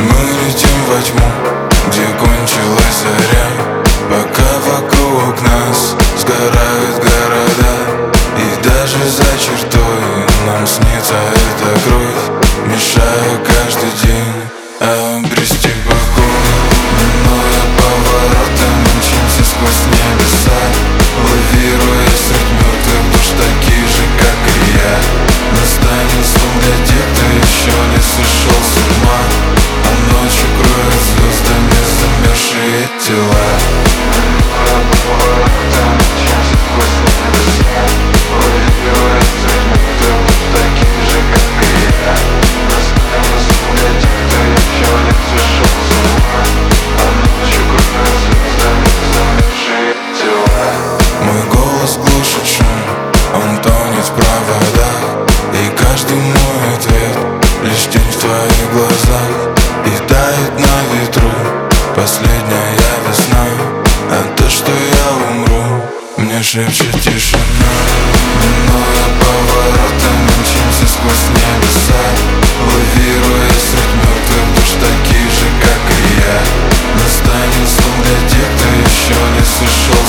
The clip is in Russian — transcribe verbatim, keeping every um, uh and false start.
Мы летим во тьму, где кончилась заря, пока вокруг нас сгорают города. И даже за чертой нам снится эта кровь, мешая каждый день обрести покой. Минуя повороты, мчимся сквозь небеса, лавируя средь мертвых душ, таких же, как и я. Настанет сон для тех, кто еще не сошел с ума, а ночью кроют звездами замерзшие тела. Минуя повороты, мчимся сквозь небеса, лавируя средь мертвых душ, таких же, как и я. Настанет сон для тех, кто еще не сошел с ума, а ночью кроют звездами замерзшие тела. Мой голос глушит шум, он тонет в проводах, и каждый мой ответ лишь тень в твоих глазах. И тает на ветру последняя весна, а то, что я умру, мне шепчет тишина. Минуя повороты, мчимся сквозь небеса, лавируя средь мертвых душ, таких же, как и я. Настанет сон для тех, кто еще не сошел